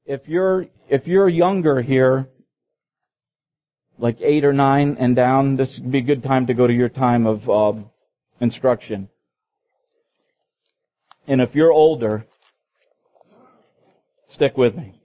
If you're younger here, like 8 or 9 and down, this would be a good time to go to your time of instruction. And if you're older, stick with me.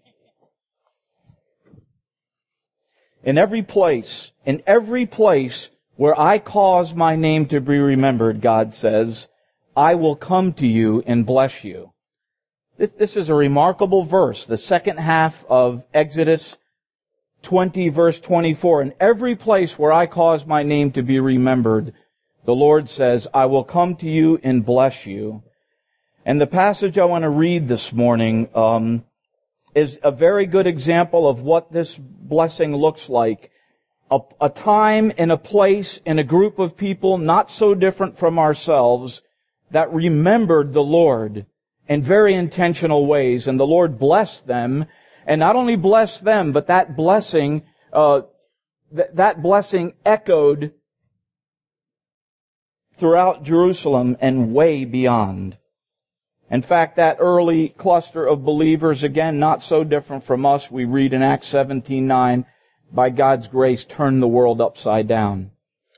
In every place where I cause my name to be remembered, God says, I will come to you and bless you. This is a remarkable verse, the second half of Exodus 20, verse 24. In every place where I cause my name to be remembered, the Lord says, I will come to you and bless you. And the passage I want to read this morning is a very good example of what this blessing looks like. A time and a place and a group of people not so different from ourselves that remembered the Lord in very intentional ways. And the Lord blessed them. And not only blessed them, but that blessing echoed throughout Jerusalem and way beyond. In fact, that early cluster of believers, again, not so different from us, we read in Acts 17:9, by God's grace, turned the world upside down.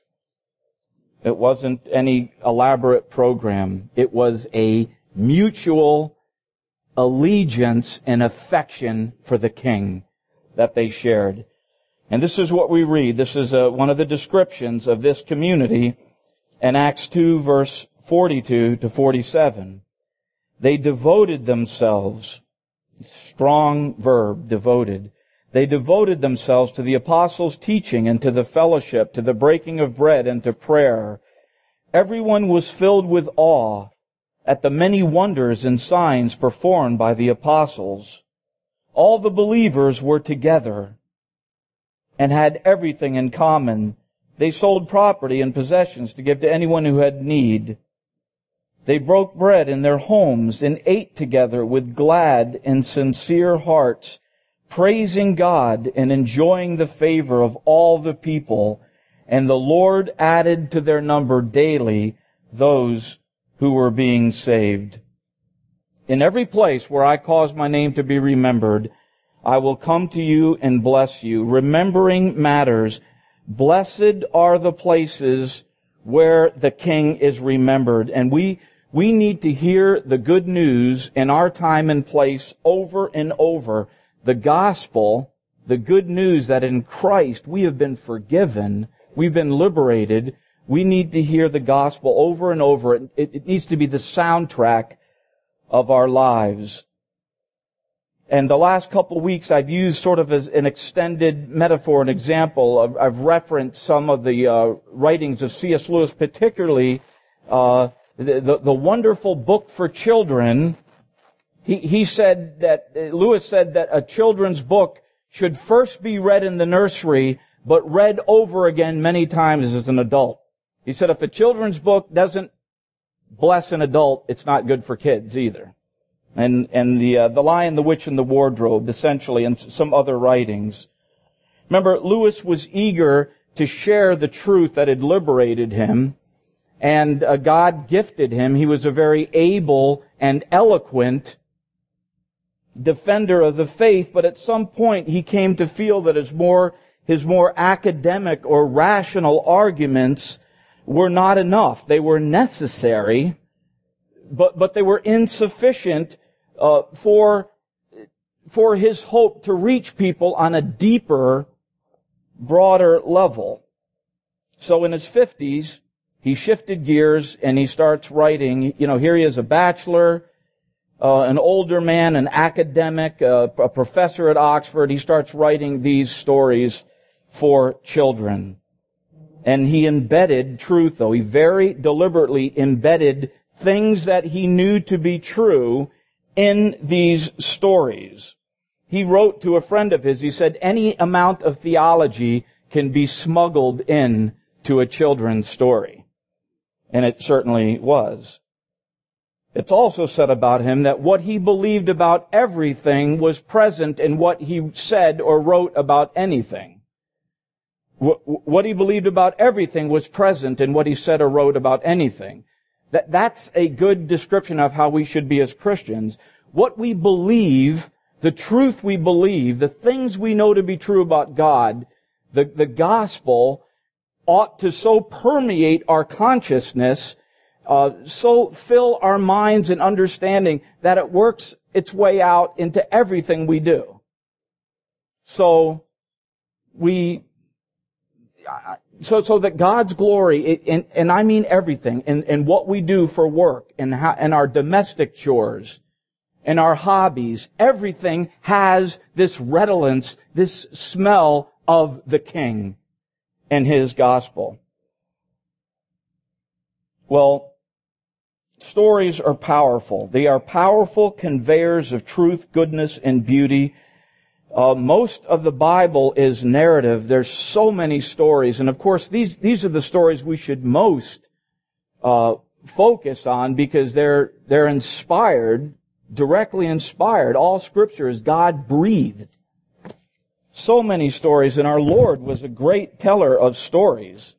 It wasn't any elaborate program. It was a mutual allegiance and affection for the King that they shared. And this is what we read. This is one of the descriptions of this community in Acts 2, verse 42 to 47. They devoted themselves, strong verb, devoted. They devoted themselves to the apostles' teaching and to the fellowship, to the breaking of bread and to prayer. Everyone was filled with awe at the many wonders and signs performed by the apostles. All the believers were together and had everything in common. They sold property and possessions to give to anyone who had need. They broke bread in their homes and ate together with glad and sincere hearts, praising God and enjoying the favor of all the people. And the Lord added to their number daily those who were being saved. In every place where I cause my name to be remembered, I will come to you and bless you. Remembering matters. Blessed are the places where the King is remembered. And we need to hear the good news in our time and place over and over. The gospel, the good news that in Christ we have been forgiven, we've been liberated. We need to hear the gospel over and over. It needs to be the soundtrack of our lives. And the last couple of weeks I've used sort of as an extended metaphor, an example. I've referenced some of the writings of C.S. Lewis, particularly the wonderful book for children. Lewis said that a children's book should first be read in the nursery, but read over again many times as an adult. He said if a children's book doesn't bless an adult, it's not good for kids either. And the Lion, the Witch, and the Wardrobe, essentially, and some other writings. Remember, Lewis was eager to share the truth that had liberated him, and God gifted him. He was a very able and eloquent defender of the faith, but at some point he came to feel that his more academic or rational arguments were not enough. They were necessary, but they were insufficient for his hope to reach people on a deeper, broader level. So in his 50s, he shifted gears and he starts writing. Here he is, a bachelor, an older man, an academic, a professor at Oxford. He starts writing these stories for children. And he embedded truth, though. He very deliberately embedded things that he knew to be true in these stories. He wrote to a friend of his, he said, any amount of theology can be smuggled in to a children's story. And it certainly was. It's also said about him that what he believed about everything was present in what he said or wrote about anything. What he believed about everything was present in what he said or wrote about anything. That's a good description of how we should be as Christians. What we believe the truth we believe, the things we know to be true about God, the gospel ought to so permeate our consciousness, so fill our minds and understanding that it works its way out into everything we do. So that God's glory, and I mean everything, in what we do for work, and our domestic chores, and our hobbies, everything has this redolence, this smell of the King and His gospel. Well, stories are powerful. They are powerful conveyors of truth, goodness, and beauty. Most of the Bible is narrative. There's so many stories. And of course, these are the stories we should most focus on, because they're inspired, directly inspired. All Scripture is God-breathed. So many stories, and our Lord was a great teller of stories.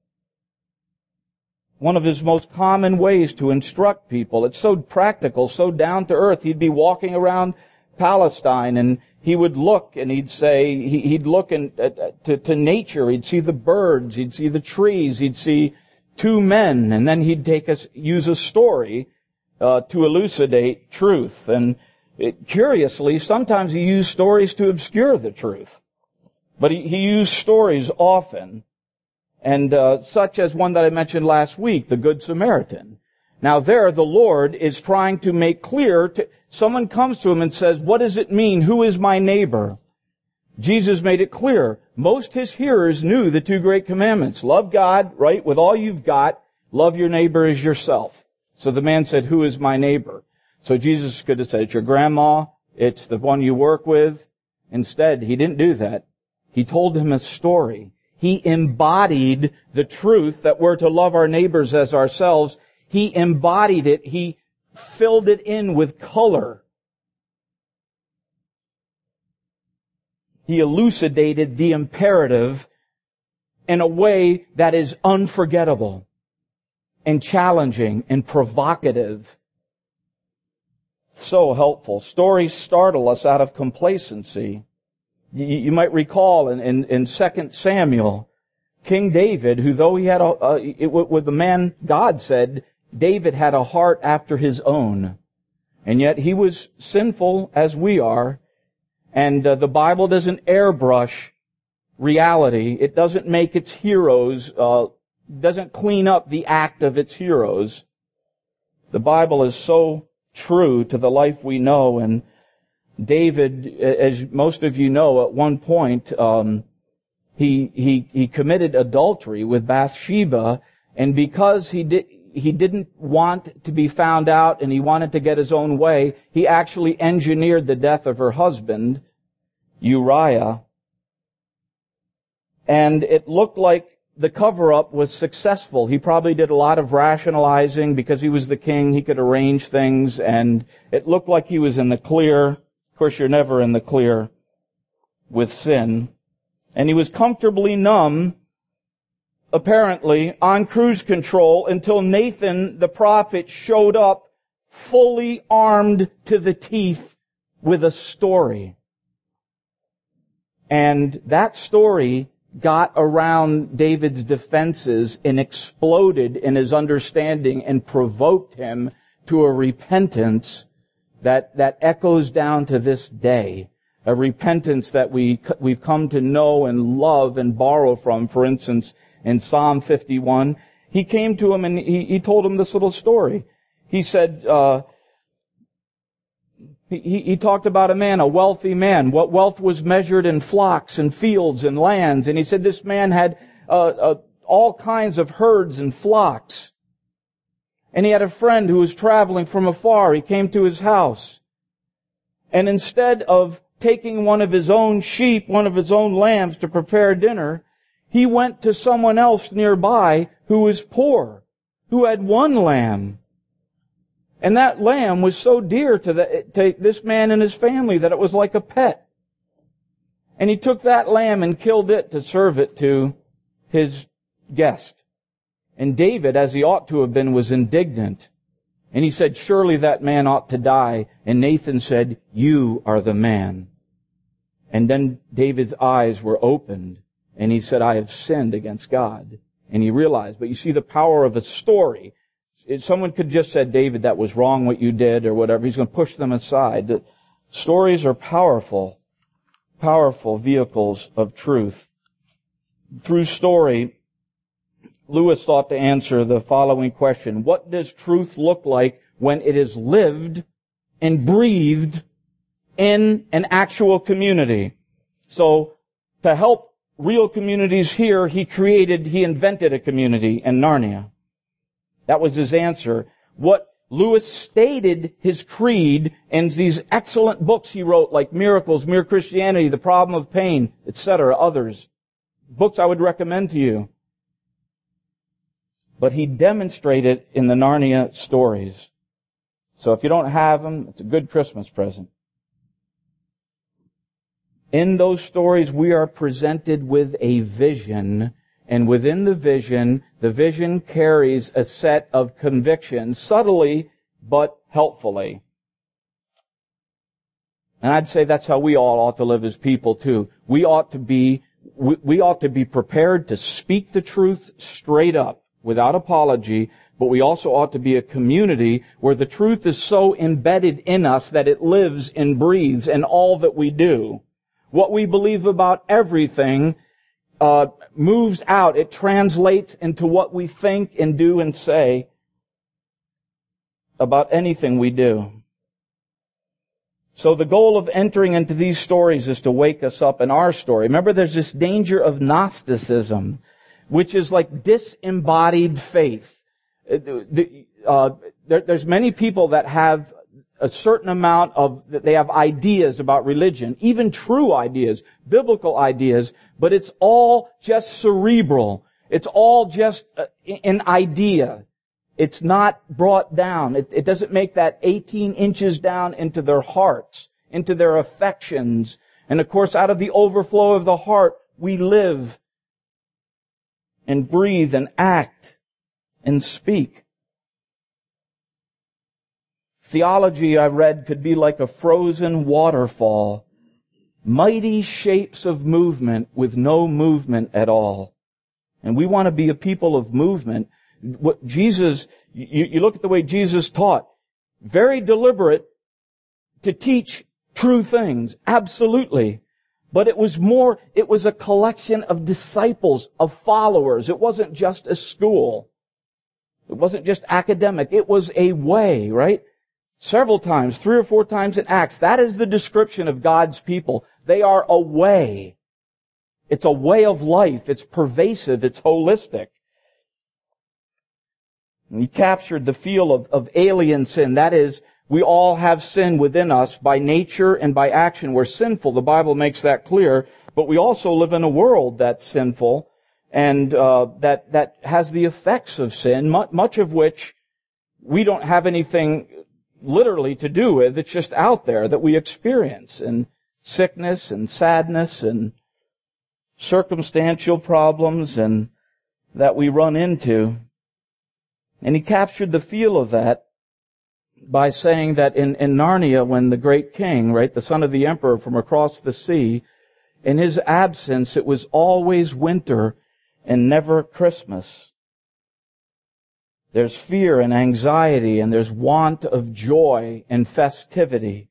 One of His most common ways to instruct people. It's so practical, so down to earth. He'd be walking around Palestine, and He would look, and He'd say, He'd look to nature. He'd see the birds, He'd see the trees, He'd see two men, and then He'd use a story to elucidate truth. And curiously, sometimes He used stories to obscure the truth. But He used stories often, and such as one that I mentioned last week, the Good Samaritan. Now there, the Lord is trying to make clear someone comes to Him and says, what does it mean? Who is my neighbor? Jesus made it clear. Most His hearers knew the two great commandments. Love God, right, with all you've got. Love your neighbor as yourself. So the man said, who is my neighbor? So Jesus could have said, it's your grandma, it's the one you work with. Instead, He didn't do that. He told him a story. He embodied the truth that we're to love our neighbors as ourselves. He embodied it. He filled it in with color. He elucidated the imperative in a way that is unforgettable and challenging and provocative. So helpful. Stories startle us out of complacency. You might recall in 2 Samuel, King David, who though he had with the man God said, David had a heart after his own. And yet he was sinful as we are. And the Bible doesn't airbrush reality. It doesn't make its heroes, doesn't clean up the act of its heroes. The Bible is so true to the life we know. And David, as most of you know, at one point, he committed adultery with Bathsheba, and because he didn't want to be found out and he wanted to get his own way, he actually engineered the death of her husband, Uriah. And it looked like the cover-up was successful. He probably did a lot of rationalizing because he was the king. He could arrange things, and it looked like he was in the clear. Of course, you're never in the clear with sin. And he was comfortably numb, apparently, on cruise control until Nathan the prophet showed up fully armed to the teeth with a story. And that story got around David's defenses and exploded in his understanding and provoked him to a repentance that echoes down to this day. A repentance that we've come to know and love and borrow from. For instance, in Psalm 51, he came to him and he told him this little story. He said, he talked about a man, a wealthy man. What wealth was measured in flocks and fields and lands. And he said this man had all kinds of herds and flocks. And he had a friend who was traveling from afar. He came to his house. And instead of taking one of his own sheep, one of his own lambs to prepare dinner, he went to someone else nearby who was poor, who had one lamb. And that lamb was so dear to this man and his family that it was like a pet. And he took that lamb and killed it to serve it to his guest. And David, as he ought to have been, was indignant. And he said, surely that man ought to die. And Nathan said, you are the man. And then David's eyes were opened, and he said, I have sinned against God. And he realized, but you see the power of a story. If someone could just say, David, that was wrong what you did, or whatever. He's going to push them aside. The stories are powerful vehicles of truth. Through story, Lewis thought to answer the following question. What does truth look like when it is lived and breathed in an actual community? So, to help real communities here, he invented a community in Narnia. That was his answer. What Lewis stated his creed in these excellent books he wrote, like Miracles, Mere Christianity, The Problem of Pain, etc., others. Books I would recommend to you. But he demonstrated in the Narnia stories. So if you don't have them, it's a good Christmas present. In those stories, we are presented with a vision, and within the vision carries a set of convictions, subtly but helpfully. And I'd say that's how we all ought to live as people too. We ought to be prepared to speak the truth straight up, without apology, but we also ought to be a community where the truth is so embedded in us that it lives and breathes in all that we do. What we believe about everything moves out. It translates into what we think and do and say about anything we do. So the goal of entering into these stories is to wake us up in our story. Remember, there's this danger of Gnosticism, which is like disembodied faith. There's many people that have a certain amount they have ideas about religion, even true ideas, biblical ideas, but it's all just cerebral. It's all just an idea. It's not brought down. It doesn't make that 18 inches down into their hearts, into their affections. And of course, out of the overflow of the heart, we live and breathe and act and speak. Theology, I read, could be like a frozen waterfall. Mighty shapes of movement with no movement at all. And we want to be a people of movement. What Jesus, you look at the way Jesus taught. Very deliberate to teach true things. Absolutely. But it was a collection of disciples, of followers. It wasn't just a school. It wasn't just academic. It was a way, right? Several times, 3 or 4 times in Acts, that is the description of God's people. They are a way. It's a way of life. It's pervasive. It's holistic. And he captured the feel of alien sin. That is, we all have sin within us by nature and by action. We're sinful. The Bible makes that clear. But we also live in a world that's sinful and that has the effects of sin, much of which we don't have anything literally to do with. It's just out there that we experience, and sickness and sadness and circumstantial problems and that we run into. And he captured the feel of that by saying that in Narnia, when the great king, right, the son of the emperor from across the sea, in his absence, it was always winter and never Christmas. There's fear and anxiety, and there's want of joy and festivity.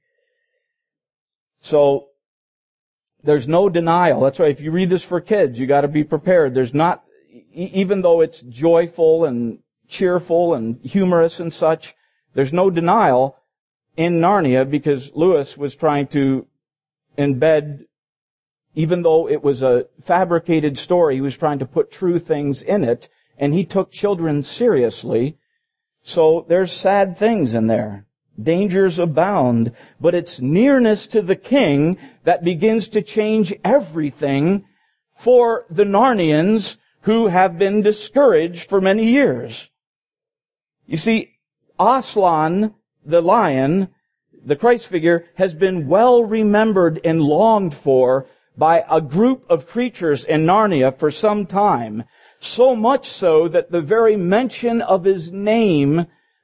So, there's no denial. That's why if you read this for kids, you got to be prepared. There's not, even though it's joyful and cheerful and humorous and such, there's no denial in Narnia, because Lewis was trying to embed, even though it was a fabricated story, he was trying to put true things in it. And he took children seriously. So there's sad things in there. Dangers abound. But it's nearness to the king that begins to change everything for the Narnians who have been discouraged for many years. You see, Aslan, the lion, the Christ figure, has been well remembered and longed for by a group of creatures in Narnia for some time. So much so that the very mention of his name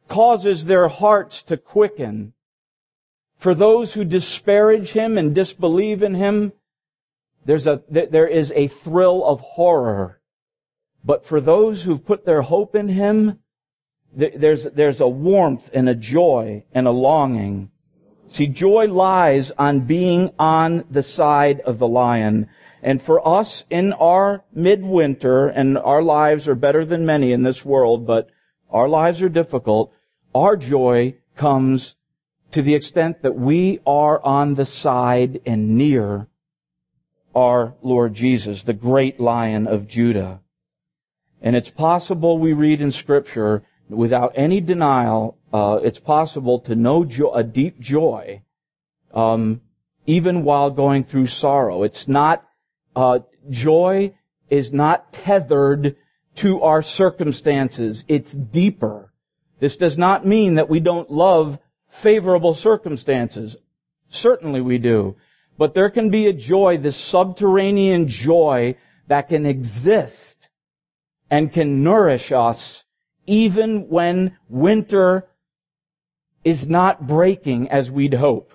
causes their hearts to quicken. For those who disparage him and disbelieve in him, there is a thrill of horror. But for those who put their hope in him, there's a warmth and a joy and a longing. See, joy lies on being on the side of the lion. And for us in our midwinter, and our lives are better than many in this world, but our lives are difficult, our joy comes to the extent that we are on the side and near our Lord Jesus, the great Lion of Judah. And it's possible, we read in Scripture, without any denial, it's possible to know a deep joy, even while going through sorrow. It's not, joy is not tethered to our circumstances. It's deeper. This does not mean that we don't love favorable circumstances. Certainly we do. But there can be a joy, this subterranean joy that can exist and can nourish us even when winter is not breaking as we'd hope.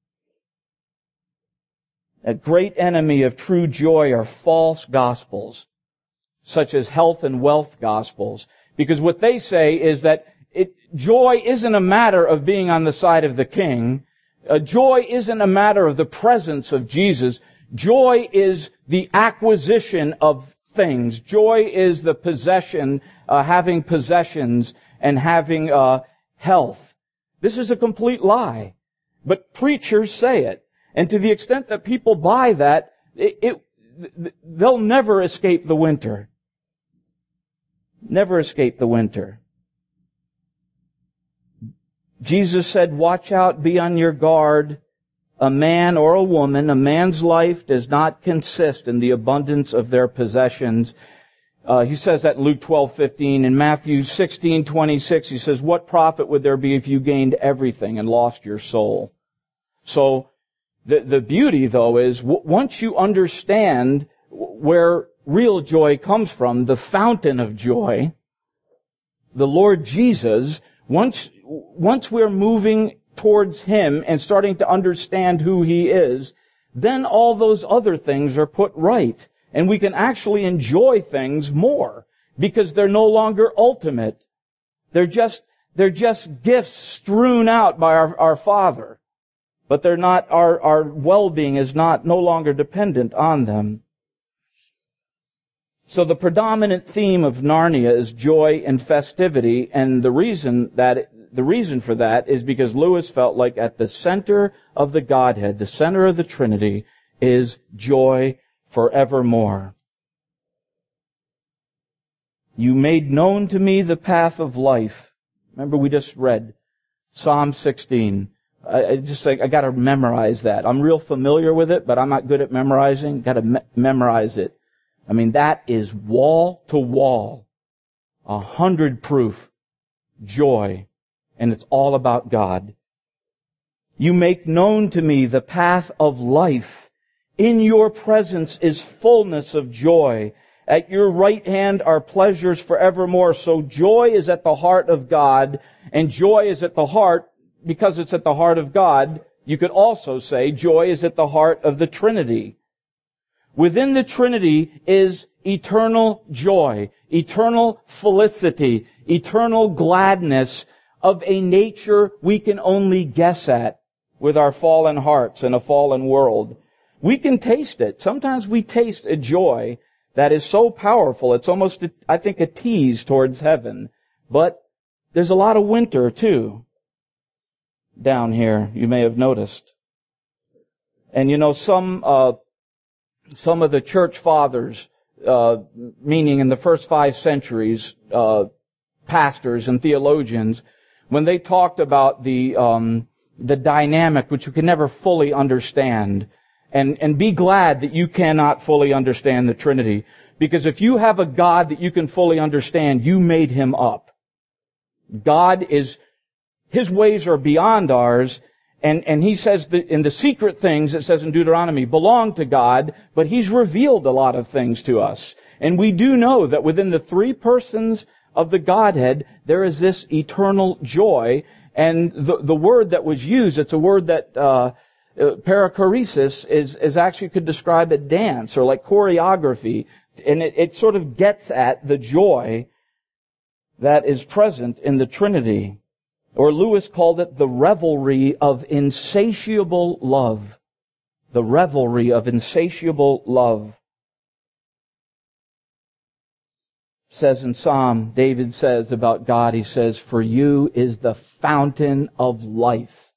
A great enemy of true joy are false gospels, such as health and wealth gospels. Because what they say is that joy isn't a matter of being on the side of the king. Joy isn't a matter of the presence of Jesus. Joy is the acquisition of things. Joy is the possession, having possessions and having health. This is a complete lie. But preachers say it. And to the extent that people buy that, they'll never escape the winter. Never escape the winter. Jesus said, watch out, be on your guard. A man or a woman, a man's life does not consist in the abundance of their possessions. He says that in Luke 12:15. In Matthew 16:26, he says, what profit would there be if you gained everything and lost your soul? So, the beauty, though, is once you understand where real joy comes from, the fountain of joy, the Lord Jesus, once we're moving towards him and starting to understand who he is, then all those other things are put right. And we can actually enjoy things more because they're no longer ultimate. They're just gifts strewn out by our Father. But they're not, our well-being is no longer dependent on them. So the predominant theme of Narnia is joy and festivity, and the reason for that is because Lewis felt like at the center of the Godhead, the center of the Trinity, is joy forevermore. You made known to me the path of life. Remember we just read Psalm 16. I gotta memorize that. I'm real familiar with it, but I'm not good at memorizing. Gotta memorize it. I mean, that is wall to wall, 100 proof joy, and it's all about God. You make known to me the path of life. In your presence is fullness of joy. At your right hand are pleasures forevermore. So joy is at the heart of God, and joy is at the heart, because it's at the heart of God, you could also say joy is at the heart of the Trinity. Within the Trinity is eternal joy, eternal felicity, eternal gladness of a nature we can only guess at with our fallen hearts in a fallen world. We can taste it. Sometimes we taste a joy that is so powerful, it's almost, I think, a tease towards heaven. But there's a lot of winter, too, down here, you may have noticed. And you know, some of the church fathers, meaning in the first 5 centuries, pastors and theologians, when they talked about the dynamic which you can never fully understand, and be glad that you cannot fully understand the Trinity, because if you have a God that you can fully understand, you made him up. God is, his ways are beyond ours, and he says that in the secret things, it says in Deuteronomy, belong to God, but he's revealed a lot of things to us. And we do know that within the 3 persons of the Godhead, there is this eternal joy. And the word that was used, it's a word that perichoresis is actually could describe a dance or like choreography. And it sort of gets at the joy that is present in the Trinity. Or Lewis called it the revelry of insatiable love. The revelry of insatiable love. Says in Psalm, David says about God, he says, "For you is the fountain of life."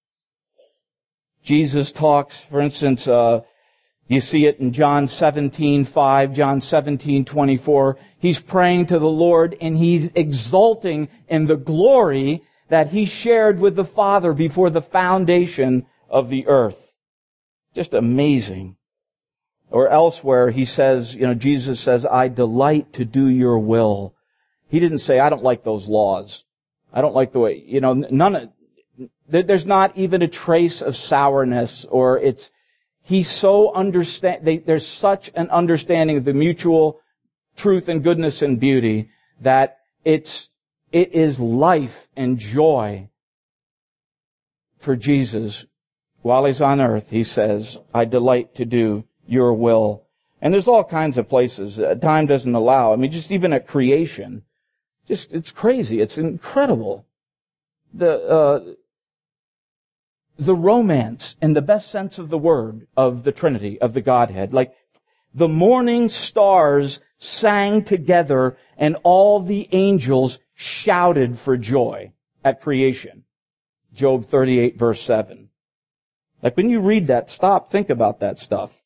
Jesus talks, for instance, you see it in John 17:5, John 17:24. He's praying to the Lord and he's exulting in the glory that he shared with the Father before the foundation of the earth. Just amazing. Or elsewhere, he says, Jesus says, "I delight to do your will." He didn't say, "I don't like those laws. I don't like the way," there's not even a trace of sourness there's such an understanding of the mutual truth and goodness and beauty that it is life and joy for Jesus. While he's on earth, he says, "I delight to do your will." And there's all kinds of places. Time doesn't allow. I mean, just even at creation. It's crazy. It's incredible. The romance, in the best sense of the word, of the Trinity, of the Godhead. Like, the morning stars sang together and all the angels shouted for joy at creation. Job 38 verse 7. Like, when you read that, think about that stuff.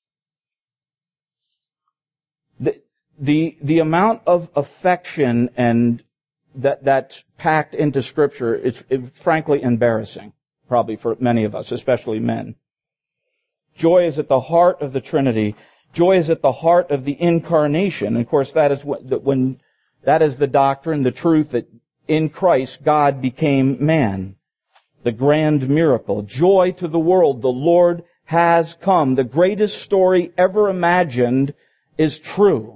The amount of affection and that's packed into Scripture is frankly embarrassing, probably for many of us, especially men. Joy is at the heart of the Trinity. Joy is at the heart of the incarnation. And of course, that is the doctrine, the truth that in Christ God became man. The grand miracle. Joy to the world. The Lord has come. The greatest story ever imagined is true.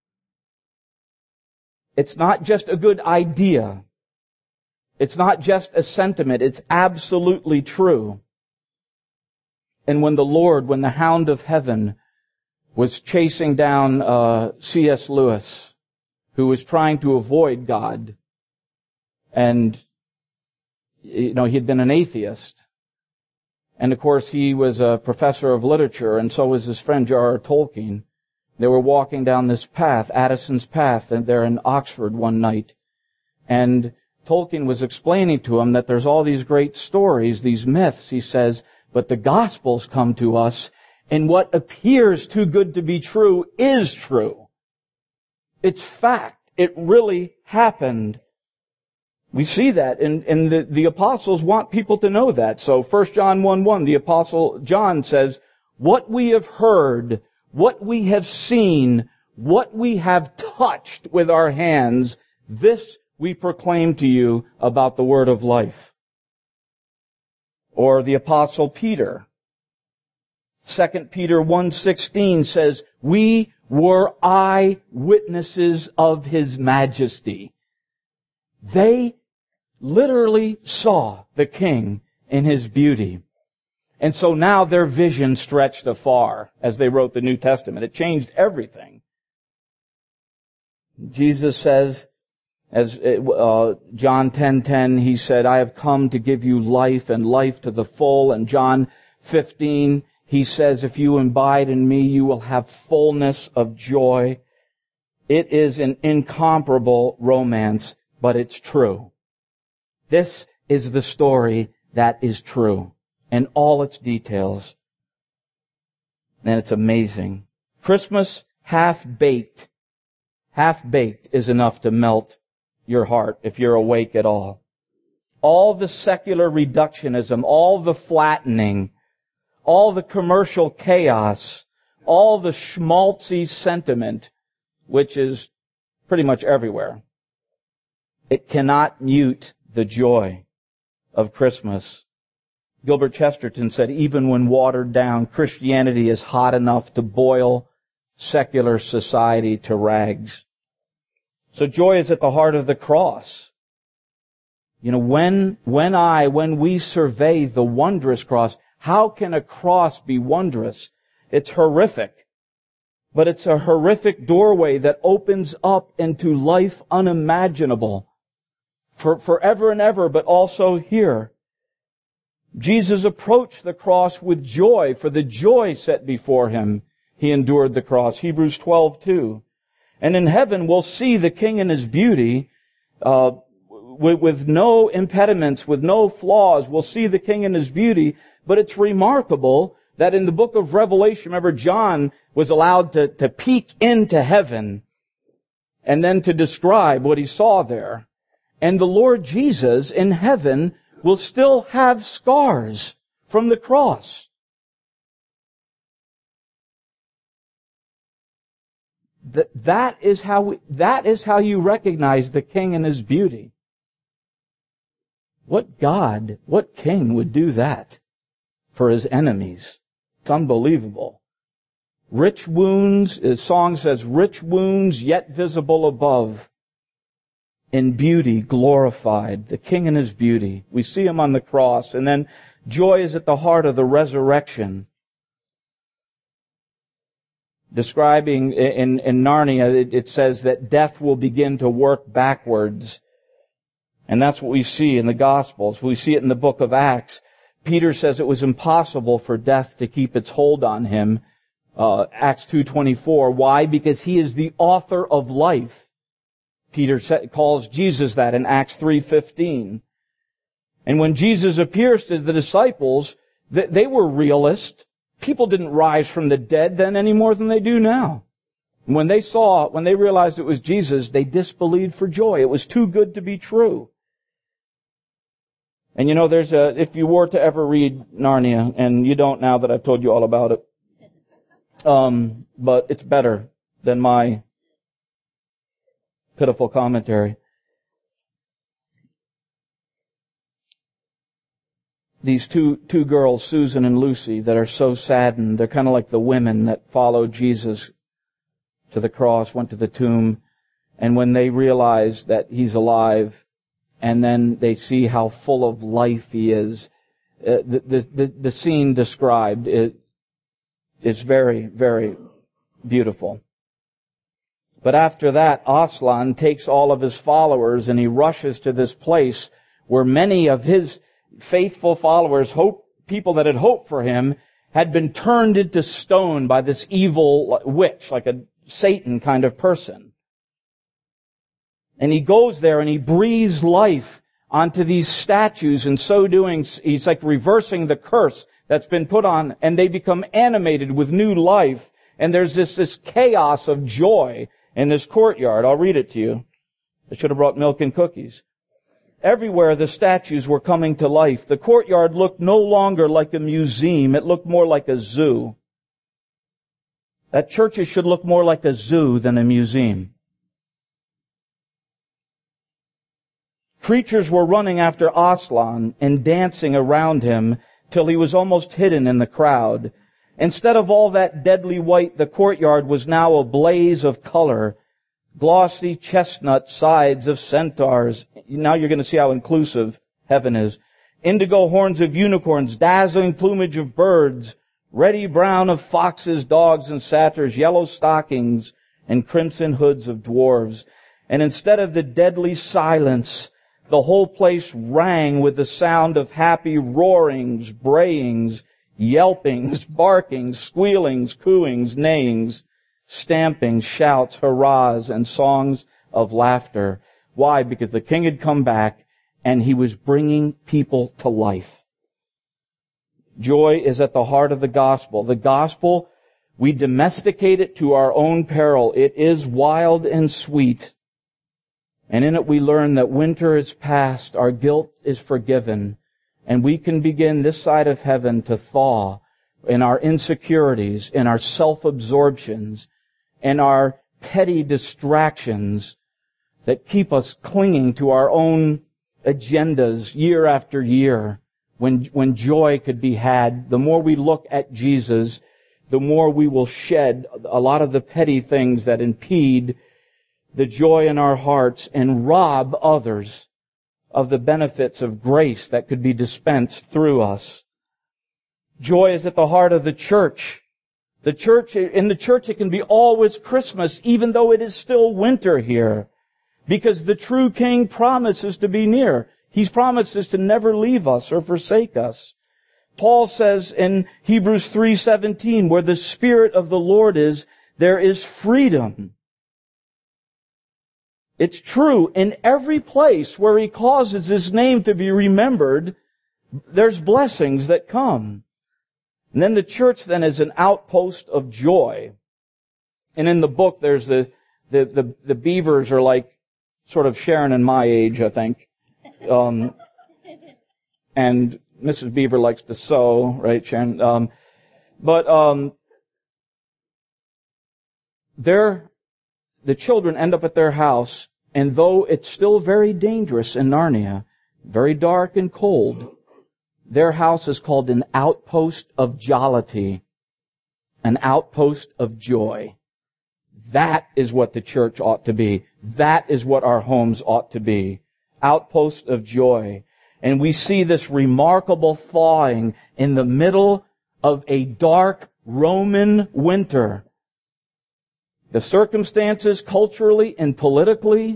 It's not just a good idea. It's not just a sentiment. It's absolutely true. And when the Hound of Heaven was chasing down C.S. Lewis, who was trying to avoid God, and he'd been an atheist, and of course he was a professor of literature, and so was his friend J.R.R. Tolkien. They were walking down this path, Addison's path, and they're in Oxford one night, and Tolkien was explaining to him that there's all these great stories, these myths, he says, but the Gospels come to us, and what appears too good to be true is true. It's fact. It really happened. We see that, and the apostles want people to know that. So 1 John 1:1, the apostle John says, "What we have heard, what we have seen, what we have touched with our hands, this we proclaim to you about the word of life." Or the apostle Peter, 2 Peter 1:16 says, "We were eyewitnesses of His majesty." They literally saw the King in His beauty. And so now their vision stretched afar as they wrote the New Testament. It changed everything. Jesus says, as John 10:10, He said, "I have come to give you life and life to the full." And John 15, He says, "If you abide in me, you will have fullness of joy." It is an incomparable romance, but it's true. This is the story that is true, and all its details. And it's amazing. Christmas half-baked is enough to melt your heart if you're awake at all. All the secular reductionism, all the flattening, all the commercial chaos, all the schmaltzy sentiment, which is pretty much everywhere, it cannot mute the joy of Christmas. Gilbert Chesterton said, "Even when watered down, Christianity is hot enough to boil secular society to rags." So joy is at the heart of the cross. You know, when we survey the wondrous cross, how can a cross be wondrous? It's horrific. But it's a horrific doorway that opens up into life unimaginable for forever and ever, but also here. Jesus approached the cross with joy. For the joy set before him, he endured the cross. Hebrews 12:2. And in heaven we'll see the King in his beauty, with no impediments, with no flaws. We'll see the King in his beauty. But it's remarkable that in the book of Revelation, remember John was allowed to peek into heaven and then to describe what he saw there. And the Lord Jesus in heaven will still have scars from the cross. That is how you recognize the King and his beauty. What God, what king would do that for his enemies? It's unbelievable. Rich wounds, the song says, rich wounds yet visible above. In beauty glorified, the King in his beauty. We see him on the cross. And then joy is at the heart of the resurrection. Describing in Narnia, it says that death will begin to work backwards. And that's what we see in the Gospels. We see it in the book of Acts. Peter says it was impossible for death to keep its hold on him. Acts 2:24. Why? Because he is the author of life. Peter calls Jesus that in Acts 3:15. And when Jesus appears to the disciples, they were realists. People didn't rise from the dead then any more than they do now. When they realized it was Jesus, they disbelieved for joy. It was too good to be true. And you know, if you were to ever read Narnia, and you don't now that I've told you all about it, but it's better than my pitiful commentary. These two girls, Susan and Lucy, that are so saddened, they're kind of like the women that followed Jesus to the cross, went to the tomb, and when they realize that he's alive, and then they see how full of life he is, the scene described is very, very beautiful. But after that, Aslan takes all of his followers and he rushes to this place where many of his faithful followers, people that had hoped for him, had been turned into stone by this evil witch, like a Satan kind of person. And he goes there and he breathes life onto these statues. In so doing, he's like reversing the curse that's been put on, and they become animated with new life. And there's this chaos of joy in this courtyard. I'll read it to you. I should have brought milk and cookies. Everywhere the statues were coming to life. The courtyard looked no longer like a museum. It looked more like a zoo. That churches should look more like a zoo than a museum. Creatures were running after Aslan and dancing around him till he was almost hidden in the crowd. Instead of all that deadly white, the courtyard was now a blaze of color. Glossy chestnut sides of centaurs. Now you're going to see how inclusive heaven is. Indigo horns of unicorns, dazzling plumage of birds, reddy brown of foxes, dogs, and satyrs, yellow stockings, and crimson hoods of dwarves. And instead of the deadly silence, the whole place rang with the sound of happy roarings, brayings, yelpings, barkings, squealings, cooings, neighings, stampings, shouts, hurrahs, and songs of laughter. Why? Because the king had come back and he was bringing people to life. Joy is at the heart of the gospel. The gospel, we domesticate it to our own peril. It is wild and sweet. And in it we learn that winter is past, our guilt is forgiven, and we can begin this side of heaven to thaw in our insecurities, in our self-absorptions, and our petty distractions that keep us clinging to our own agendas year after year, when joy could be had. The more we look at Jesus, the more we will shed a lot of the petty things that impede the joy in our hearts and rob others of the benefits of grace that could be dispensed through us. Joy is at the heart of the church. In the church it can be always Christmas, even though it is still winter here, because the true King promises to be near. He promises to never leave us or forsake us. Paul says in Hebrews 3:17, where the Spirit of the Lord is, there is freedom. It's true, in every place where He causes His name to be remembered, there's blessings that come. And then the church then is an outpost of joy. And in the book there's the Beavers are like sort of Sharon and my age, I think. And Mrs. Beaver likes to sew, right, Sharon? The children end up at their house, and though it's still very dangerous in Narnia, very dark and cold, their house is called an outpost of jollity, an outpost of joy. That is what the church ought to be. That is what our homes ought to be. Outpost of joy. And we see this remarkable thawing in the middle of a dark Roman winter. The circumstances culturally and politically,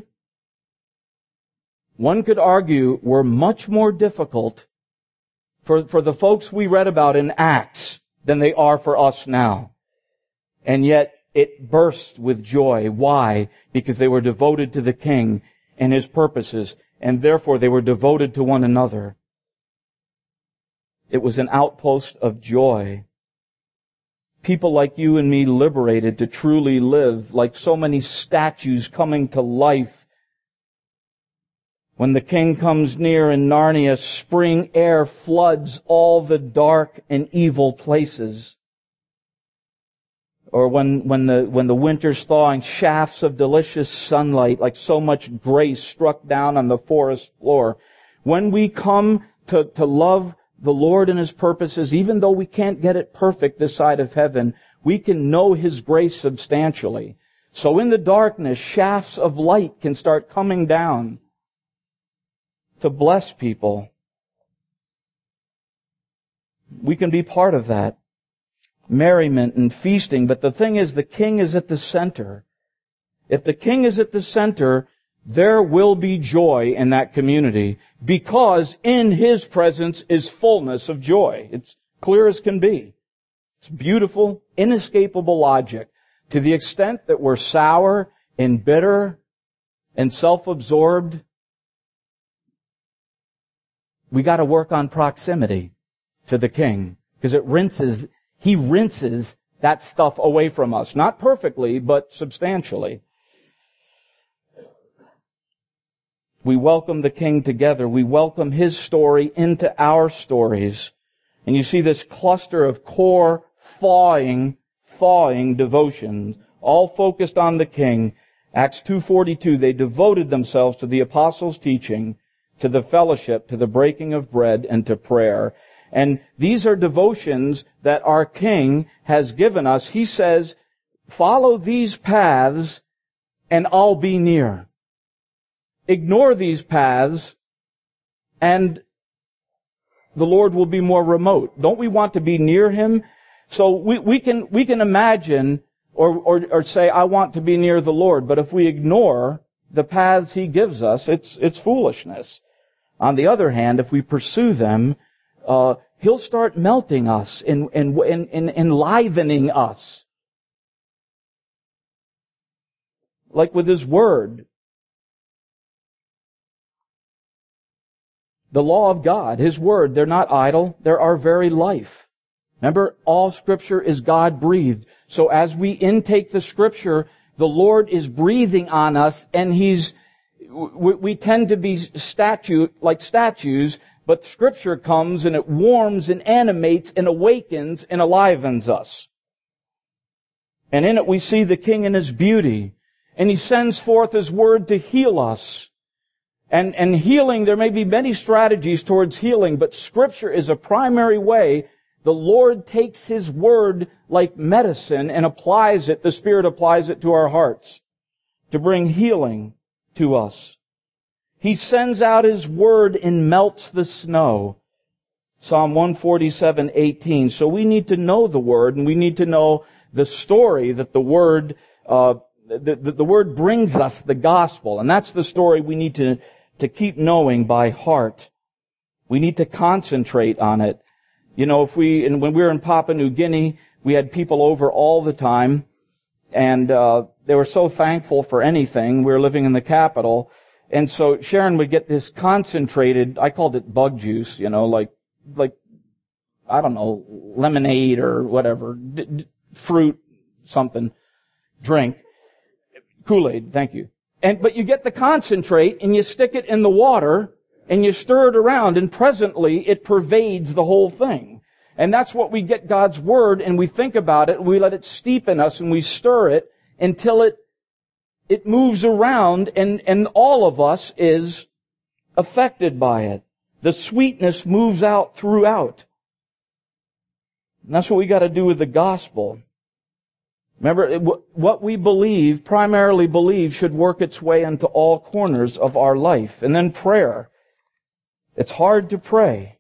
one could argue, were much more difficult for the folks we read about in Acts than they are for us now. And yet it burst with joy. Why? Because they were devoted to the King and His purposes, and therefore they were devoted to one another. It was an outpost of joy. People like you and me liberated to truly live, like so many statues coming to life. When the King comes near in Narnia, spring air floods all the dark and evil places. Or when the winter's thawing, shafts of delicious sunlight, like so much grace, struck down on the forest floor. When we come to love the Lord and His purposes, even though we can't get it perfect this side of heaven, we can know His grace substantially. So in the darkness, shafts of light can start coming down to bless people. We can be part of that. Merriment and feasting, but the thing is, the King is at the center. If the King is at the center, there will be joy in that community, because in His presence is fullness of joy. It's clear as can be. It's beautiful, inescapable logic. To the extent that we're sour and bitter and self-absorbed, we got to work on proximity to the King, because He rinses that stuff away from us. Not perfectly, but substantially. We welcome the King together. We welcome His story into our stories. And you see this cluster of core, thawing devotions, all focused on the King. Acts 2:42, they devoted themselves to the apostles' teaching, to the fellowship, to the breaking of bread, and to prayer. And these are devotions that our King has given us. He says, follow these paths and I'll be near. Ignore these paths and the Lord will be more remote. Don't we want to be near Him? So we can imagine or say, I want to be near the Lord. But if we ignore the paths He gives us, it's foolishness. On the other hand, if we pursue them, He'll start melting us and enlivening us. Like with His Word. The law of God, His Word, they're not idle. They're our very life. Remember, all Scripture is God-breathed. So as we intake the Scripture, the Lord is breathing on us, and we tend to be like statues, but Scripture comes and it warms and animates and awakens and enlivens us. And in it we see the King in His beauty. And He sends forth His Word to heal us. And healing, there may be many strategies towards healing, but Scripture is a primary way. The Lord takes His Word like medicine and applies it, the Spirit applies it to our hearts. to bring healing to us. He sends out His word and melts the snow. Psalm 147:18. So we need to know the word, and we need to know the story that the word brings us, the gospel. And that's the story we need to keep knowing by heart. We need to concentrate on it. You know, when we were in Papua New Guinea, we had people over all the time, and they were so thankful for anything. We were living in the capital, and so Sharon would get this concentrated, I called it bug juice, you know, like I don't know, lemonade or whatever, fruit, something, drink, Kool-Aid, thank you. But you get the concentrate and you stick it in the water and you stir it around, and presently it pervades the whole thing. And that's what we get God's word, and we think about it, we let it steep in us, and we stir it until it moves around, and all of us is affected by it. The sweetness moves out throughout. And that's what we got to do with the gospel. Remember, what we primarily believe, should work its way into all corners of our life. And then prayer. It's hard to pray.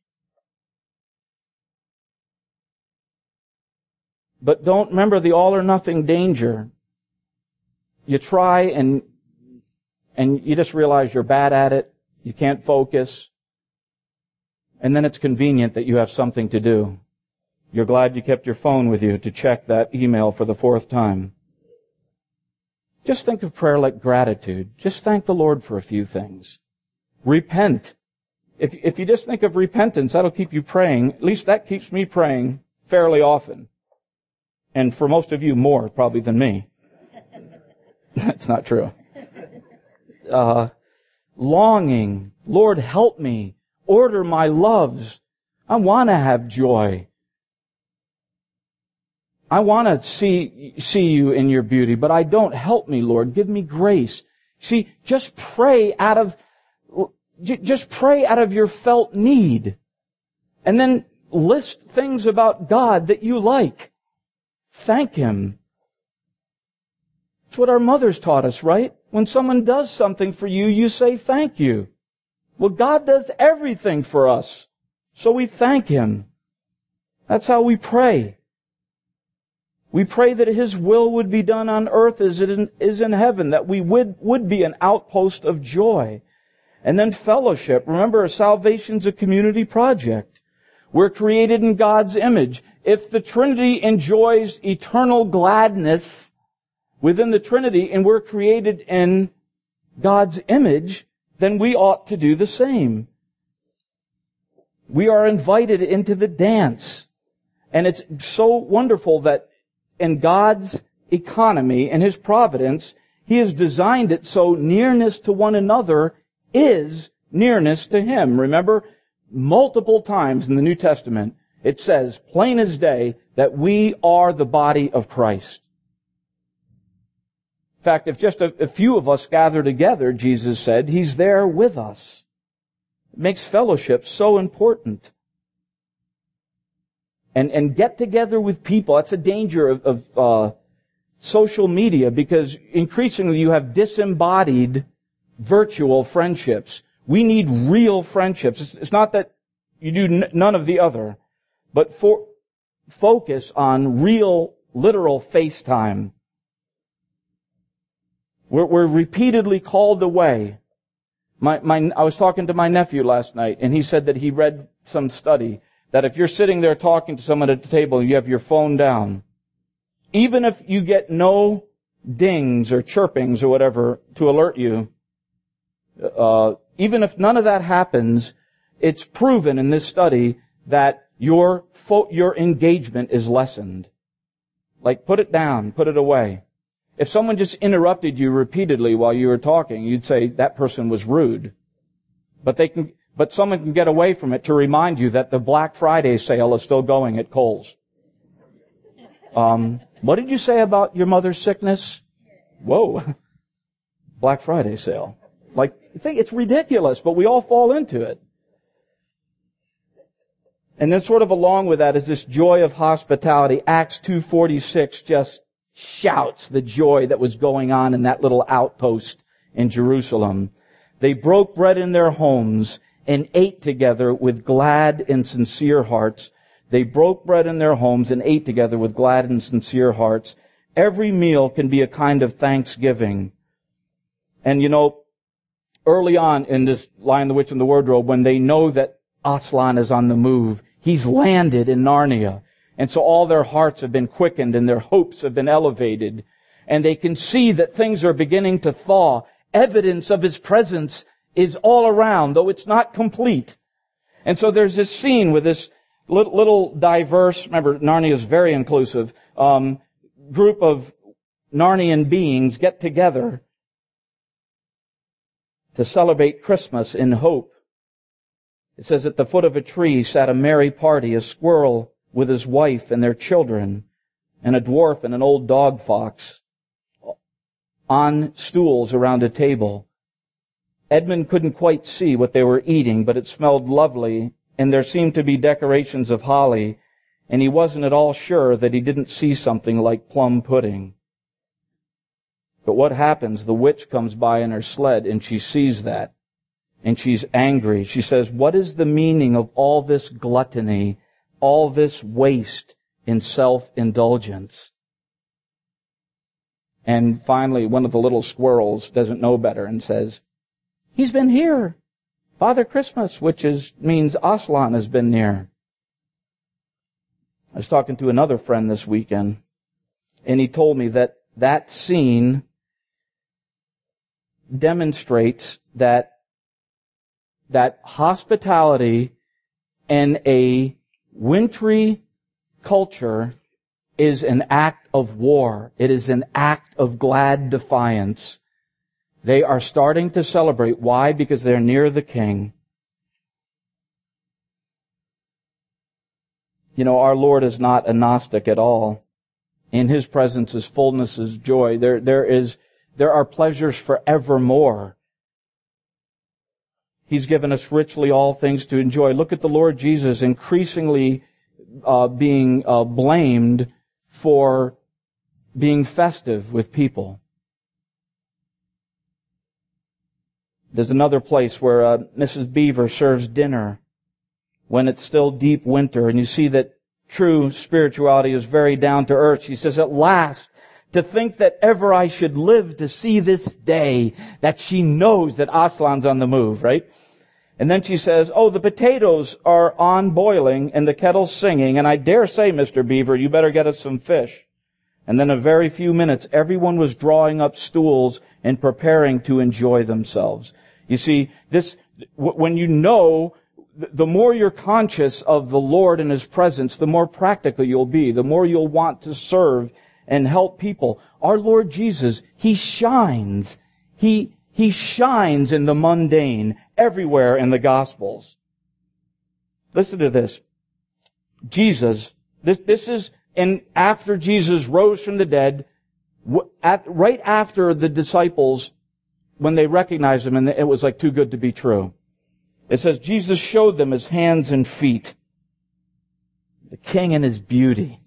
But don't remember the all or nothing danger. You try and you just realize you're bad at it. You can't focus. And then it's convenient that you have something to do. You're glad you kept your phone with you to check that email for the 4th time. Just think of prayer like gratitude. Just thank the Lord for a few things. Repent. If you just think of repentance, that'll keep you praying. At least that keeps me praying fairly often. And for most of you, more probably than me. That's not true. Longing. Lord, help me. Order my loves. I want to have joy. I want to see you in your beauty, but I don't. Help me, Lord. Give me grace. See, just pray out of your felt need. And then list things about God that you like. Thank Him. It's what our mothers taught us, right? When someone does something for you, you say thank you. Well, God does everything for us, so we thank Him. That's how we pray. We pray that His will would be done on earth as it is in heaven, that we would be an outpost of joy. And then fellowship. Remember, salvation's a community project. We're created in God's image. If the Trinity enjoys eternal gladness within the Trinity, and we're created in God's image, then we ought to do the same. We are invited into the dance. And it's so wonderful that in God's economy and His providence, He has designed it so nearness to one another is nearness to Him. Remember, multiple times in the New Testament, it says, plain as day, that we are the body of Christ. In fact, if just a few of us gather together, Jesus said, He's there with us. It makes fellowship so important. And get together with people. That's a danger of social media, because increasingly you have disembodied virtual friendships. We need real friendships. It's not that you do none of the other, but focus on real, literal FaceTime. We're repeatedly called away. I was talking to my nephew last night, and he said that he read some study that if you're sitting there talking to someone at the table and you have your phone down, even if you get no dings or chirpings or whatever to alert you, even if none of that happens, it's proven in this study that your engagement is lessened. Like, put it down, put it away. If someone just interrupted you repeatedly while you were talking, you'd say that person was rude. But someone can get away from it to remind you that the Black Friday sale is still going at Kohl's. What did you say about your mother's sickness? Whoa. Black Friday sale. Like, I think it's ridiculous, but we all fall into it. And then sort of along with that is this joy of hospitality. Acts 2:46 just shouts the joy that was going on in that little outpost in Jerusalem. They broke bread in their homes and ate together with glad and sincere hearts. They broke bread in their homes and ate together with glad and sincere hearts. Every meal can be a kind of thanksgiving. And early on in this Lion, the Witch, and the Wardrobe, when they know that Aslan is on the move, he's landed in Narnia. And so all their hearts have been quickened and their hopes have been elevated. And they can see that things are beginning to thaw. Evidence of his presence is all around, though it's not complete. And so there's this scene with this little diverse, remember, Narnia is very inclusive, group of Narnian beings get together to celebrate Christmas in hope. It says, at the foot of a tree sat a merry party, a squirrel with his wife and their children, and a dwarf and an old dog fox on stools around a table. Edmund couldn't quite see what they were eating, but it smelled lovely, and there seemed to be decorations of holly, and he wasn't at all sure that he didn't see something like plum pudding. But what happens? The witch comes by in her sled, and she sees that, and she's angry. She says, what is the meaning of all this gluttony, all this waste in self-indulgence? And finally, one of the little squirrels doesn't know better and says, he's been here. Father Christmas, which means Aslan has been near. I was talking to another friend this weekend, and he told me that scene demonstrates that hospitality in a wintry culture is an act of war. It is an act of glad defiance. They are starting to celebrate. Why? Because they're near the King. Our Lord is not a Gnostic at all. In His presence is fullness of joy. There are pleasures forevermore. He's given us richly all things to enjoy. Look at the Lord Jesus increasingly being blamed for being festive with people. There's another place where Mrs. Beaver serves dinner when it's still deep winter, and you see that true spirituality is very down to earth. She says, at last, to think that ever I should live to see this day, that she knows that Aslan's on the move, right? And then she says, oh, the potatoes are on boiling and the kettle's singing, and I dare say, Mr. Beaver, you better get us some fish. And then in a very few minutes, everyone was drawing up stools and preparing to enjoy themselves. You see, when you know, the more you're conscious of the Lord and His presence, the more practical you'll be, the more you'll want to serve and help people. Our Lord Jesus, He shines. He shines in the mundane everywhere in the Gospels. Listen to this. Jesus, this is, and after Jesus rose from the dead, right after the disciples, when they recognized Him, and it was like too good to be true. It says, Jesus showed them His hands and feet, the King in His beauty.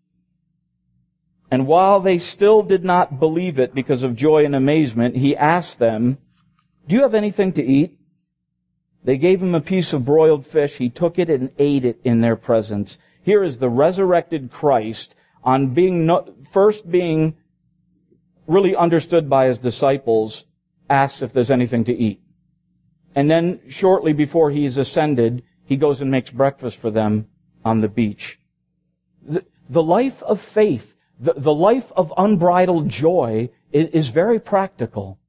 And while they still did not believe it because of joy and amazement, He asked them, do you have anything to eat? They gave Him a piece of broiled fish. He took it and ate it in their presence. Here is the resurrected Christ on first being really understood by His disciples, asks if there's anything to eat. And then shortly before He's ascended, He goes and makes breakfast for them on the beach. The life of faith, the life of unbridled joy is very practical.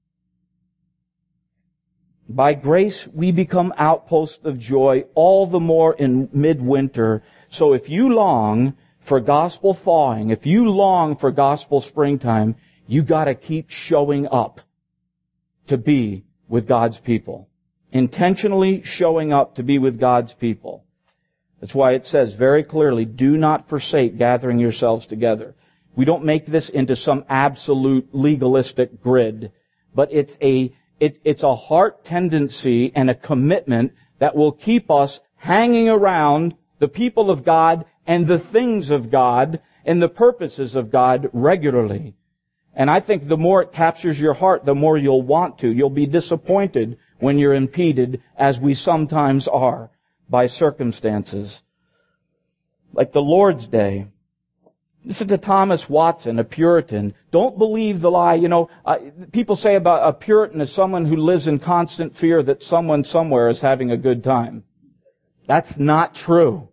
By grace, we become outposts of joy all the more in midwinter. So if you long for gospel thawing, if you long for gospel springtime, you gotta keep showing up to be with God's people. Intentionally showing up to be with God's people. That's why it says very clearly, do not forsake gathering yourselves together. We don't make this into some absolute legalistic grid, but it's a heart tendency and a commitment that will keep us hanging around the people of God and the things of God and the purposes of God regularly. And I think the more it captures your heart, the more you'll want to. You'll be disappointed when you're impeded, as we sometimes are, by circumstances. Like the Lord's Day. Listen to Thomas Watson, a Puritan. Don't believe the lie. People say about a Puritan is someone who lives in constant fear that someone somewhere is having a good time. That's not true.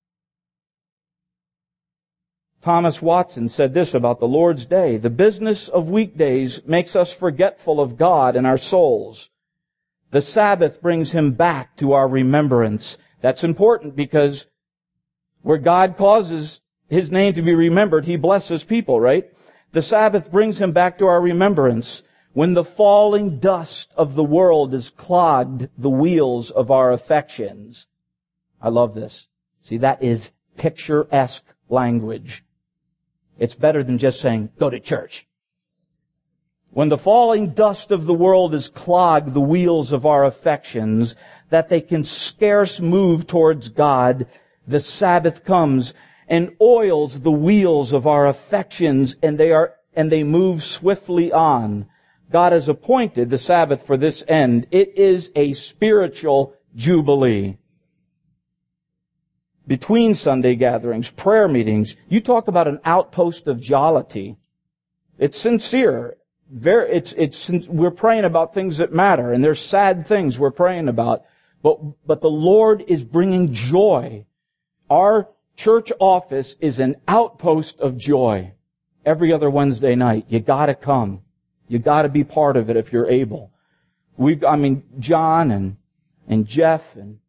Thomas Watson said this about the Lord's Day: the business of weekdays makes us forgetful of God and our souls. The Sabbath brings Him back to our remembrance. That's important because where God causes His name to be remembered, He blesses people, right? The Sabbath brings Him back to our remembrance. When the falling dust of the world has clogged the wheels of our affections. I love this. See, that is picturesque language. It's better than just saying, go to church. When the falling dust of the world has clogged the wheels of our affections, that they can scarce move towards God, the Sabbath comes and oils the wheels of our affections, and they move swiftly on. God has appointed the Sabbath for this end. It is a spiritual jubilee. Between Sunday gatherings, prayer meetings, you talk about an outpost of jollity. It's sincere. We're praying about things that matter, and there's sad things we're praying about. But the Lord is bringing joy. Our church office is an outpost of joy. Every other Wednesday night, you gotta come. You gotta be part of it if you're able. John and Jeff and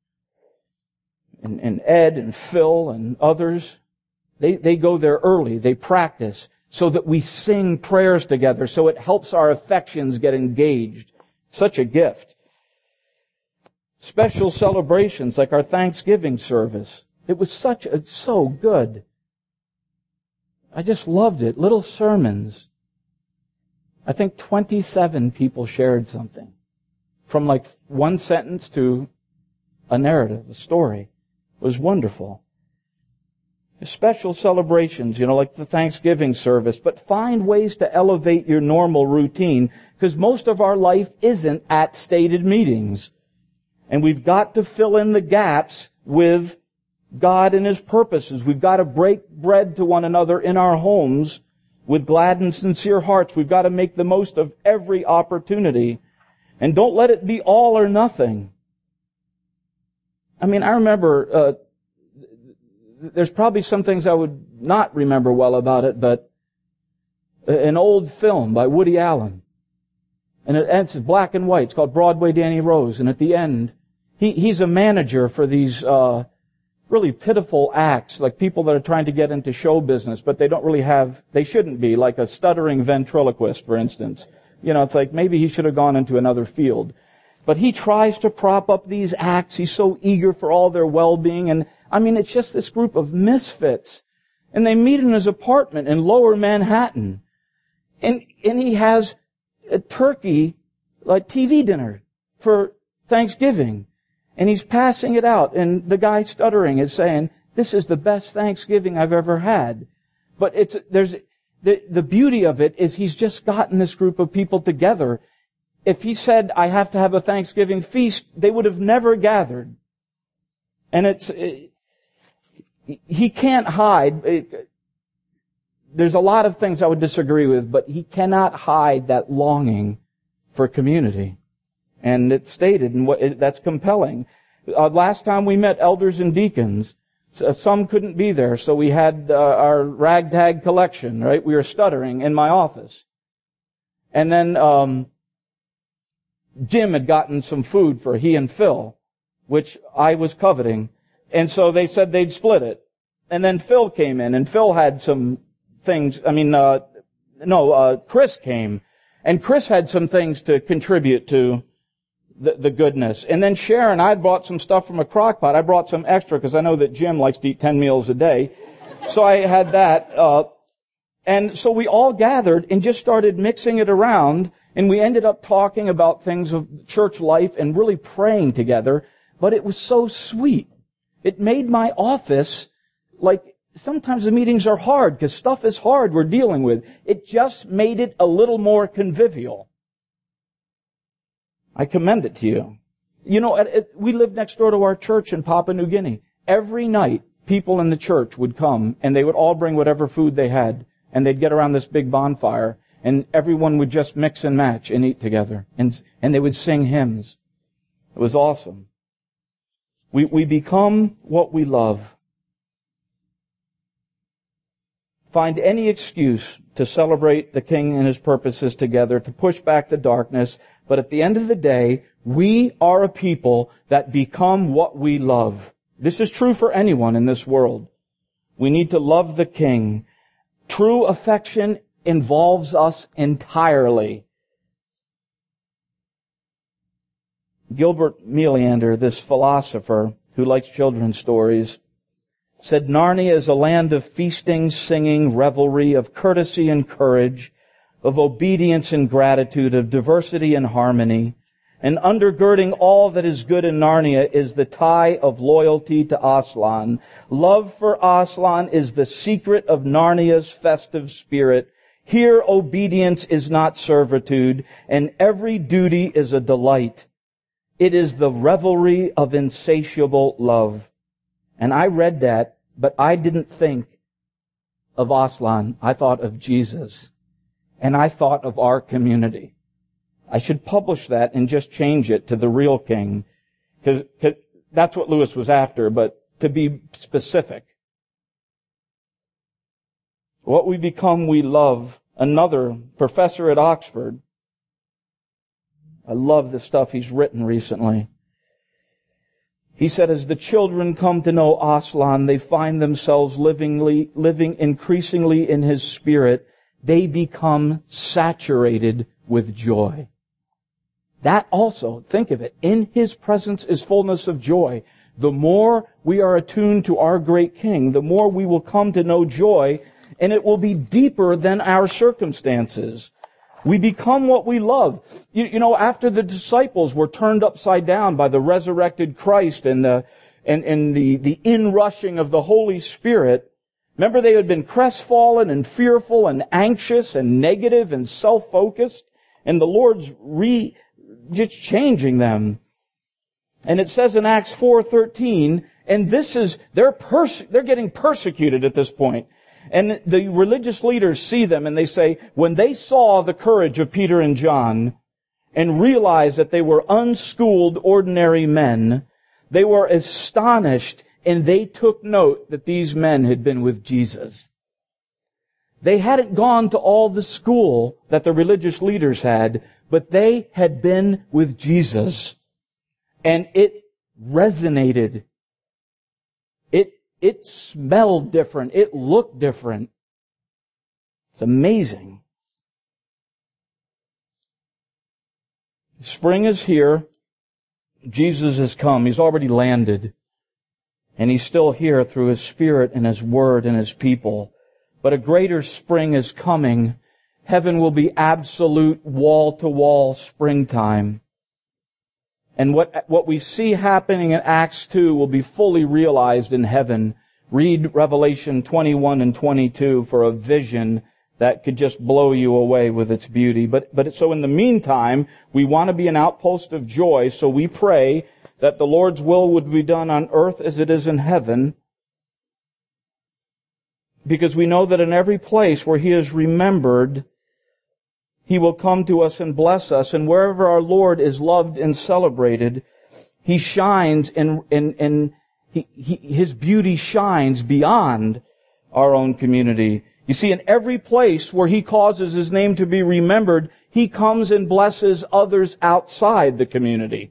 Ed and Phil and others, they go there early. They practice so that we sing prayers together, so it helps our affections get engaged. Such a gift. Special celebrations like our Thanksgiving service. It was so good. I just loved it. Little sermons. I think 27 people shared something. From like one sentence to a narrative, a story. It was wonderful. Special celebrations, like the Thanksgiving service, but find ways to elevate your normal routine, because most of our life isn't at stated meetings. And we've got to fill in the gaps with God and His purposes. We've got to break bread to one another in our homes with glad and sincere hearts. We've got to make the most of every opportunity. And don't let it be all or nothing. I remember, there's probably some things I would not remember well about it, but an old film by Woody Allen. And it's black and white. It's called Broadway Danny Rose. And at the end, he's a manager for these, really pitiful acts, like people that are trying to get into show business, but they shouldn't be, like a stuttering ventriloquist, for instance. It's like maybe he should have gone into another field. But he tries to prop up these acts. He's so eager for all their well-being. And it's just this group of misfits. And they meet in his apartment in Lower Manhattan. And he has a turkey, like TV dinner for Thanksgiving. And he's passing it out. And the guy stuttering is saying, this is the best Thanksgiving I've ever had. But the beauty of it is he's just gotten this group of people together. If he said, I have to have a Thanksgiving feast, they would have never gathered. And he can't hide. There's a lot of things I would disagree with, but he cannot hide that longing for community. And it's stated, and that's compelling. Last time we met elders and deacons, some couldn't be there, so we had our ragtag collection, right? We were stuttering in my office. And then Jim had gotten some food for he and Phil, which I was coveting. And so they said they'd split it. And then Phil came in, and Phil had some things. Chris came. And Chris had some things to contribute to the goodness. And then Sharon, I brought some stuff from a crock pot. I brought some extra because I know that Jim likes to eat 10 meals a day. So I had that. And so we all gathered and just started mixing it around. And we ended up talking about things of church life and really praying together. But it was so sweet. It made my office like sometimes the meetings are hard because stuff is hard we're dealing with. It just made it a little more convivial. I commend it to you. You know, we lived next door to our church in Papua New Guinea. Every night, people in the church would come, and they would all bring whatever food they had, and they'd get around this big bonfire, and everyone would just mix and match and eat together, and they would sing hymns. It was awesome. We become what we love. Find any excuse to celebrate the King and His purposes together, to push back the darkness, but at the end of the day, we are a people that become what we love. This is true for anyone in this world. We need to love the King. True affection involves us entirely. Gilbert Meleander, this philosopher who likes children's stories, said Narnia is a land of feasting, singing, revelry, of courtesy and courage, of obedience and gratitude, of diversity and harmony. And undergirding all that is good in Narnia is the tie of loyalty to Aslan. Love for Aslan is the secret of Narnia's festive spirit. Here obedience is not servitude, and every duty is a delight. It is the revelry of insatiable love. And I read that, but I didn't think of Aslan. I thought of Jesus. And I thought of our community. I should publish that and just change it to the real King. Because that's what Lewis was after, but to be specific. What we become, we love. Another professor at Oxford, I love the stuff he's written recently. He said, as the children come to know Aslan, they find themselves living increasingly in his spirit. They become saturated with joy. That also, think of it, in his presence is fullness of joy. The more we are attuned to our great King, the more we will come to know joy, and it will be deeper than our circumstances. We become what we love. You know, after the disciples were turned upside down by the resurrected Christ and the inrushing of the Holy Spirit, remember they had been crestfallen and fearful and anxious and negative and self-focused, and the Lord's just changing them. And it says in Acts 4:13, and this is, they're getting persecuted at this point. And the religious leaders see them and they say, when they saw the courage of Peter and John and realized that they were unschooled, ordinary men, they were astonished and they took note that these men had been with Jesus. They hadn't gone to all the school that the religious leaders had, but they had been with Jesus. And it resonated. It smelled different. It looked different. It's amazing. Spring is here. Jesus has come. He's already landed. And He's still here through His Spirit and His Word and His people. But a greater spring is coming. Heaven will be absolute wall-to-wall springtime. And what we see happening in Acts 2 will be fully realized in heaven. Read Revelation 21 and 22 for a vision that could just blow you away with its beauty. But so in the meantime, we want to be an outpost of joy, so we pray that the Lord's will would be done on earth as it is in heaven. Because we know that in every place where He is remembered, He will come to us and bless us. And wherever our Lord is loved and celebrated, He shines and His beauty shines beyond our own community. You see, in every place where He causes His name to be remembered, He comes and blesses others outside the community.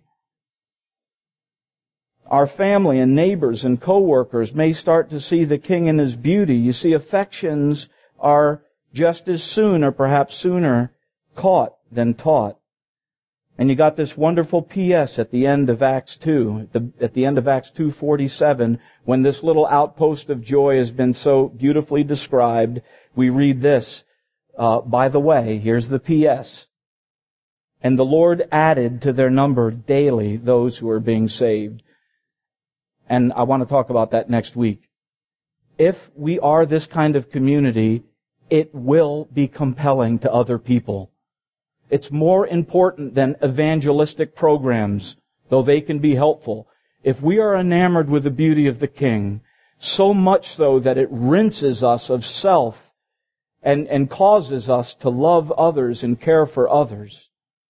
Our family and neighbors and co-workers may start to see the King in His beauty. You see, affections are just as soon or perhaps sooner caught than taught. And you got this wonderful P.S. at the end of Acts 2, at the end of Acts 2:47, when this little outpost of joy has been so beautifully described, we read this, by the way, here's the P.S. And the Lord added to their number daily those who are being saved. And I want to talk about that next week. if we are this kind of community, it will be compelling to other people. It's more important than evangelistic programs, though they can be helpful. If we are enamored with the beauty of the King, so much so that it rinses us of self and causes us to love others and care for others.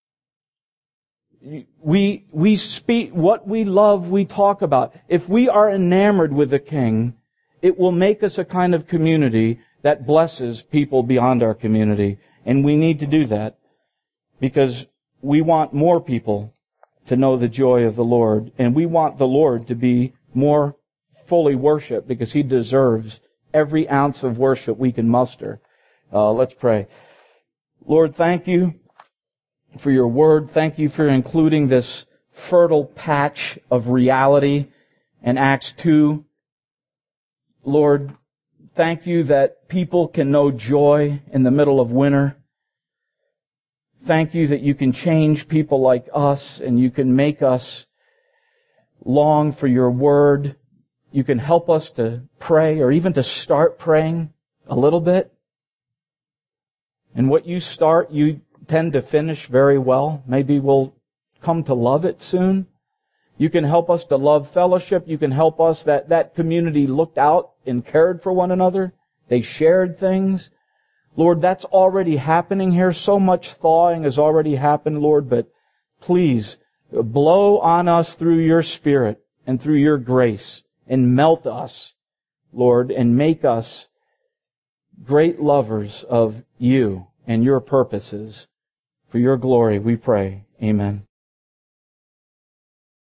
We speak what we love, we talk about. If we are enamored with the King, it will make us a kind of community that blesses people beyond our community. And we need to do that because we want more people to know the joy of the Lord. And we want the Lord to be more fully worshiped because He deserves every ounce of worship we can muster. Let's pray. Lord, thank you for your word. Thank you for including this fertile patch of reality in Acts 2. Lord, thank you that people can know joy in the middle of winter. Thank you that you can change people like us and you can make us long for your word. You can help us to pray or even to start praying a little bit. And what you start, you tend to finish very well. Maybe we'll come to love it soon. You can help us to love fellowship. You can help us that community looked out and cared for one another. They shared things. Lord, that's already happening here. So much thawing has already happened, Lord, but please blow on us through your Spirit and through your grace and melt us, Lord, and make us great lovers of you and your purposes. For your glory, we pray. Amen.